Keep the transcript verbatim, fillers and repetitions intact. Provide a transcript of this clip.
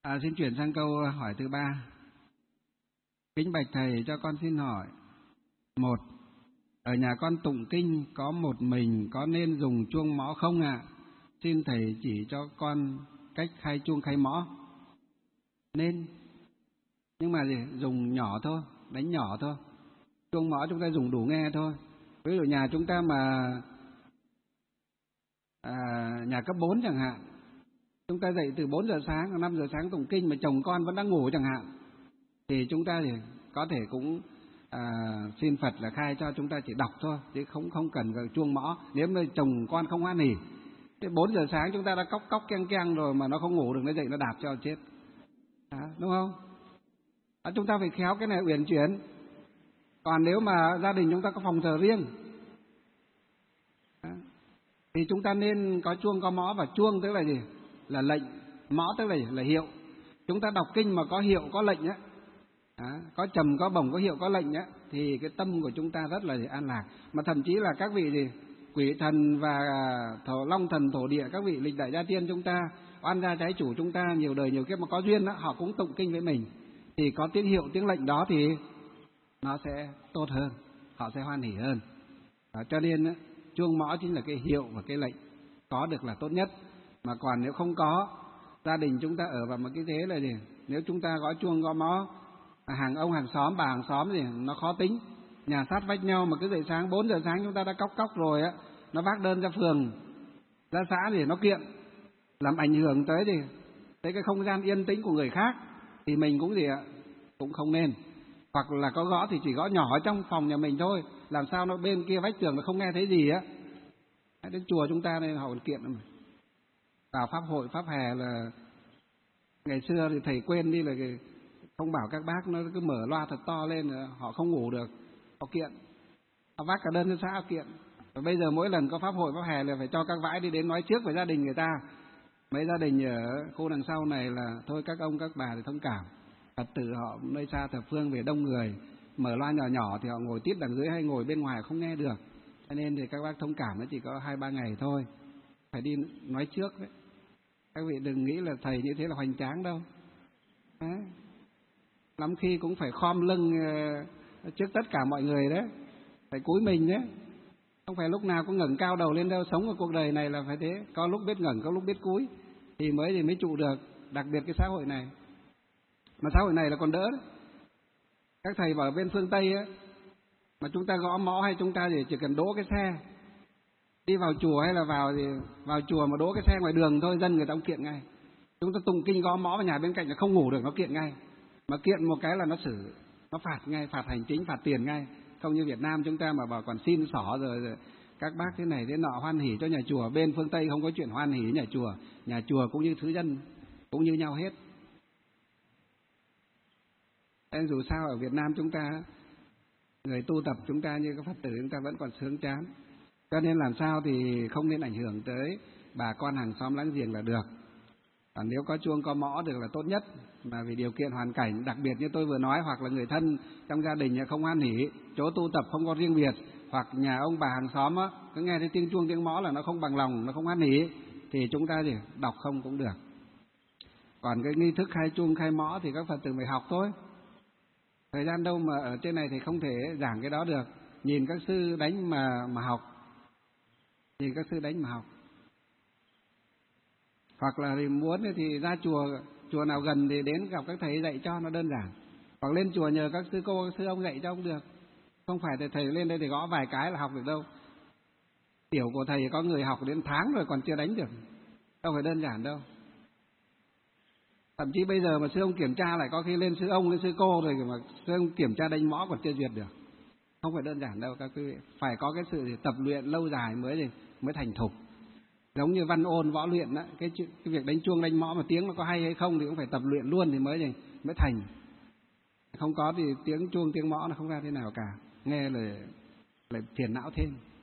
À, xin chuyển sang câu hỏi thứ ba. Kính bạch thầy, cho con xin hỏi. Một, ở nhà con tụng kinh có một mình, có nên dùng chuông mõ không ạ? À? Xin thầy chỉ cho con cách khai chuông khai mõ. Nên, nhưng mà gì? Dùng nhỏ thôi, đánh nhỏ thôi. Chuông mõ chúng ta dùng đủ nghe thôi. Ví dụ nhà chúng ta mà à, nhà cấp bốn chẳng hạn, chúng ta dậy từ bốn giờ sáng, năm giờ sáng tụng kinh mà chồng con vẫn đang ngủ chẳng hạn, thì chúng ta thì có thể cũng à, xin Phật là khai cho chúng ta chỉ đọc thôi, chứ không không cần chuông mõ. Nếu mà chồng con không hoan hỉ, thế bốn giờ sáng chúng ta đã cóc cóc keng keng rồi mà nó không ngủ được, nó dậy nó đạp cho chết, à, đúng không? À, chúng ta phải khéo cái này uyển chuyển. Còn nếu mà gia đình chúng ta có phòng thờ riêng à, thì chúng ta nên có chuông có mõ. Và chuông tức là gì? Là lệnh. Mõ tức là là hiệu. Chúng ta đọc kinh mà có hiệu có lệnh á, à, có trầm có bổng có hiệu có lệnh á, thì cái tâm của chúng ta rất là an lạc. Mà thậm chí là các vị gì quỷ thần và thổ long thần thổ địa, các vị lịch đại gia tiên chúng ta, oan gia trái chủ chúng ta, nhiều đời nhiều kiếp mà có duyên đó, họ cũng tụng kinh với mình, thì có tiếng hiệu tiếng lệnh đó thì nó sẽ tốt hơn, họ sẽ hoan hỉ hơn. Đó, cho nên chuông mõ chính là cái hiệu và cái lệnh, có được là tốt nhất. Mà còn nếu không có, gia đình chúng ta ở vào một cái thế là gì? Nếu chúng ta gõ chuông gõ mõ, hàng ông hàng xóm bà hàng xóm thì nó khó tính, nhà sát vách nhau mà cứ dậy sáng bốn giờ sáng chúng ta đã cóc cóc rồi á, nó vác đơn ra phường ra xã thì nó kiện, làm ảnh hưởng tới thì tới cái không gian yên tĩnh của người khác, thì mình cũng gì ạ, cũng không nên. Hoặc là có gõ thì chỉ gõ nhỏ ở trong phòng nhà mình thôi, làm sao nó bên kia vách tường nó không nghe thấy gì á. Đến chùa chúng ta nên họ còn kiện mà. Vào pháp hội pháp hè là ngày xưa thì thầy quên đi là không bảo các bác nó cứ mở loa thật to lên, họ không ngủ được, họ kiện, họ vác cả đơn cho xã họ kiện. Và bây giờ mỗi lần có pháp hội pháp hè là phải cho các vãi đi đến nói trước với gia đình người ta. Mấy gia đình ở khu đằng sau này là thôi các ông các bà thì thông cảm, Phật tử họ nơi xa thập phương về đông người, mở loa nhỏ nhỏ thì họ ngồi tít đằng dưới hay ngồi bên ngoài không nghe được, cho nên thì các bác thông cảm, nó chỉ có hai ba ngày thôi, phải đi nói trước đấy. Các vị đừng nghĩ là thầy như thế là hoành tráng đâu. Đấy. Lắm khi cũng phải khom lưng trước tất cả mọi người đấy, phải cúi mình đấy, không phải lúc nào cũng ngẩng cao đầu lên đâu. Sống ở cuộc đời này là phải thế, có lúc biết ngẩng, có lúc biết cúi, thì mới thì mới trụ được. Đặc biệt cái xã hội này, mà xã hội này là còn đỡ đấy. Các thầy bảo bên phương Tây ấy, mà chúng ta gõ mõ hay chúng ta thì chỉ cần đỗ cái xe đi vào chùa, hay là vào thì vào chùa mà đỗ cái xe ngoài đường thôi, dân người ta cũng kiện ngay. Chúng ta tụng kinh gõ mõ vào nhà bên cạnh là không ngủ được, nó kiện ngay. Mà kiện một cái là nó xử, nó phạt ngay, phạt hành chính, phạt tiền ngay. Không như Việt Nam chúng ta mà bảo còn xin xỏ rồi, rồi các bác thế này thế nọ hoan hỉ cho nhà chùa. Bên phương Tây không có chuyện hoan hỉ nhà chùa, nhà chùa cũng như thứ dân, cũng như nhau hết. Nên dù sao ở Việt Nam chúng ta, người tu tập chúng ta như các Phật tử chúng ta vẫn còn sướng chán, cho nên làm sao thì không nên ảnh hưởng tới bà con hàng xóm láng giềng là được. Còn nếu có chuông có mõ được là tốt nhất, mà vì điều kiện hoàn cảnh đặc biệt như tôi vừa nói, hoặc là người thân trong gia đình không hoan hỉ, chỗ tu tập không có riêng biệt, hoặc nhà ông bà hàng xóm á, cứ nghe thấy tiếng chuông tiếng mõ là nó không bằng lòng, nó không hoan hỉ, thì chúng ta thì đọc không cũng được. Còn cái nghi thức khai chuông khai mõ thì các Phật tử phải học thôi. Thời gian đâu mà ở trên này thì không thể giảng cái đó được. Nhìn các sư đánh mà mà học, nhìn các sư đánh mà học. Hoặc là thì muốn thì ra chùa, chùa nào gần thì đến gặp các thầy dạy cho, nó đơn giản. Hoặc lên chùa nhờ các sư cô, các sư ông dạy cho cũng được. Không phải thầy, thầy lên đây thì gõ vài cái là học được đâu. Tiểu của thầy có người học đến tháng rồi còn chưa đánh được, đâu phải đơn giản đâu. Thậm chí bây giờ mà sư ông kiểm tra lại có khi lên sư ông, lên sư cô rồi mà sư ông kiểm tra đánh mõ còn chưa duyệt được. Không phải đơn giản đâu các quý vị. Phải có cái sự tập luyện lâu dài mới mới thành thục. Giống như văn ôn võ luyện đó, cái, cái việc đánh chuông đánh mõ mà tiếng nó có hay hay không thì cũng phải tập luyện luôn thì mới mới thành. Không có thì tiếng chuông tiếng mõ nó không ra thế nào cả, nghe là lại phiền não thêm.